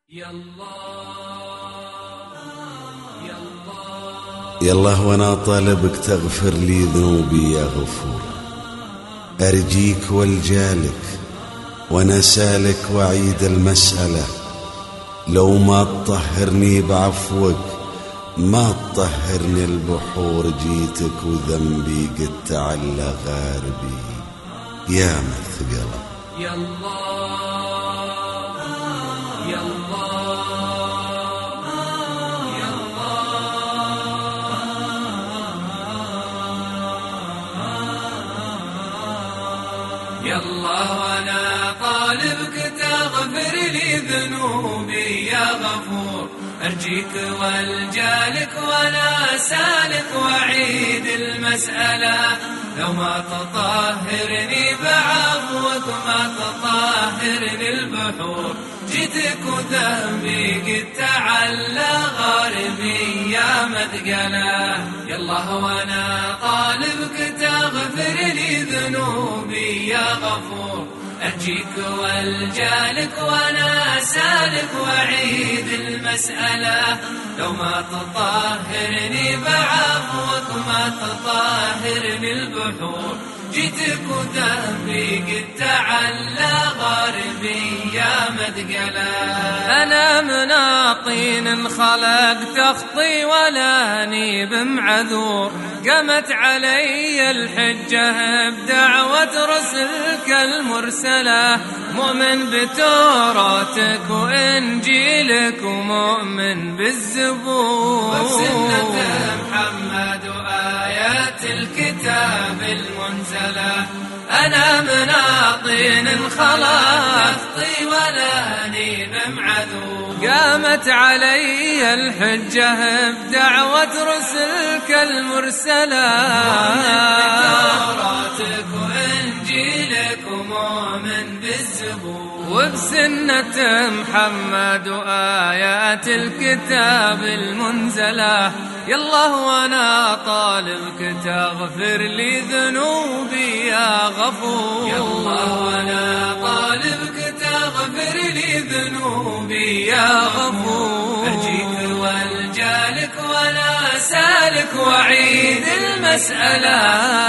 يالله وانا طالبك تغفر لي ذنوبي يا غفور، ارجيك والجالك وانا سالك واعيد المسألة، لو ما تطهرني بعفوك ما تطهرني البحور، جيتك وذنبي قد تعلى غاربي يا مثقلة. يا الله يا الله يا الله يا الله، وانا طالبك تغفر لي ذنوبي يا غفور، أرجيك والجالك وأنا سالك وأعيد المسألة، لو ما تطهرني بعفوك ما تطهرني البحور، جيتك وذنبي قد تعلى غاربي يا مثقلة. يا الله وانا طالبك تغفر لي ذنوبي يا غفور، أرجيك والجالك وأنا سالك وأعيد المسألة، لو ما تطهرني بعفوك ما تطهرني البحور، جيتك وذنبي قد تعلى غاربي يا مثقلة. أنا من طين خلق تخطي ولاني بمعذور، قامت علي الحجة بدعوة رسلك المرسلة، مؤمن بتوراتك وإنجيلك ومؤمن بالزبور، وبسنة محمد وآيات الكتاب المنزلة، أنا من طين خلق تخطي ولاني بمعذور، قامت علي الحجة بدعوة رسلك المرسلة، بتوراتك وإنجيلك ومؤمن بالزبور، وبسنة محمد وآيات الكتاب المنزلة، يالله وانا طالبك تغفر لي ذنوبي يا غفور، يالله وانا طالبك تغفر لي ذنوبي يا غفور، أرجيك والجالك وانا سالك وأعيد المسألة،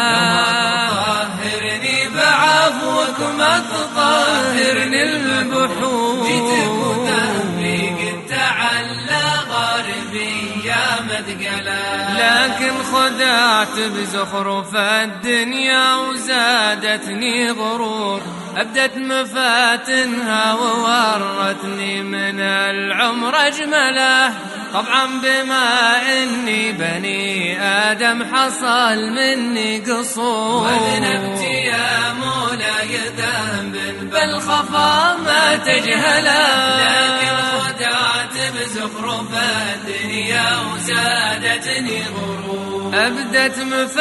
لو ما تطهرني بعفوك ما تطهرني البحور، جيتك وذنبي قد تعلى غاربي يا مثقلة، لكن خدعت بزخرف الدنيا وزادتني غرور، أبدت مفاتنها وورتني من العمر أجمله، طبعا بما إني بني آدم حصل مني قصور، وذنبت يا مولاي ذنب بل خفا ما تجهله، لكن خدعت بزخرف الدنيا وزادتني غرور، أبدت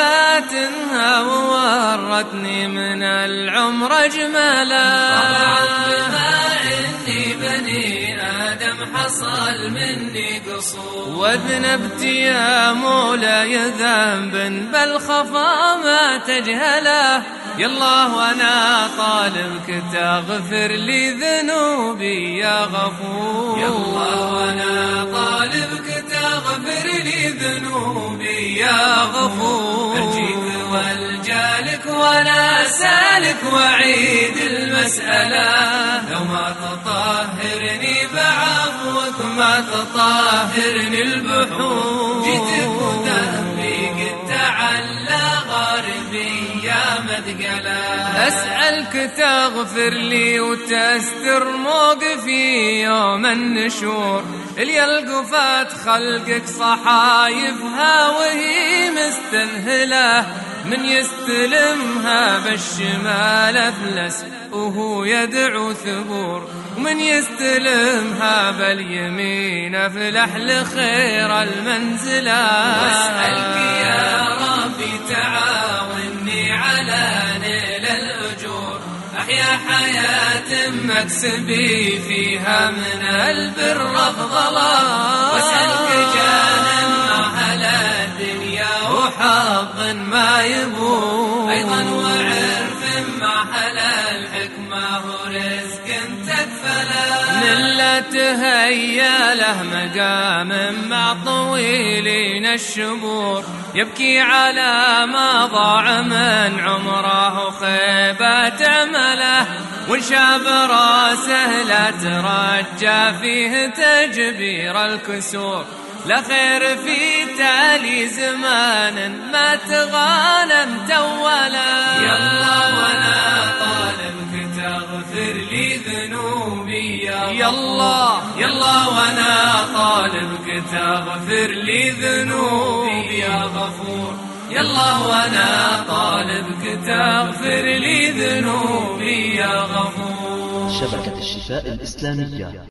مفاتنها وورتني من العمر أجمله، طبعا بما إني بني آدم حصل مني قصور، وذنبت يا مولاي ذنب بل خفا ما تجهله، يالله وانا طالبك تغفر لي ذنوبي يا غفور، يالله وانا طالبك تغفر لي ذنوبي يا غفور، أرجيك والجالك وانا سالك وأعيد المسألة، لو ما تطهرني بعفوك ما تطهرني البحور، جيتك وذنبي قد تعلى غاربي يا مثقلة، أسألك تغفر لي وتستر موقفي يوم النشور، اللي القفات خلقك صحايفها وهي مستنهلة، من يستلمها بالشمال أفلس وهو يدعو ثبور، ومن يستلمها باليمين أفلح لخير المنزلة، واسألك يا ربي تعاوني على نيل الأجور، أحيا حياة مكسبي فيها من البر أفضلا، واسألك جانا أهل الدنيا وحظ ما يبور، أيضا وعرف مع أهل الحكمة ورزق تكفلا، ملته مهيا له مقام مع طويلين الشبور، يبكي على ما ضاع من عمره خيبة أمله، وانشاب راسه لا ترجى فيه تجبير الكسور، لا خير في تالي زمان ما تغانم تولا. يلا وانا طالبك تغفر لي ذنوبي يا الله، يلا وانا طالبك تغفر لي ذنوبي يا غفور، يلا وانا طالبك تغفر لي ذنوبي يا غفور. شبكة الشفاء الإسلامية.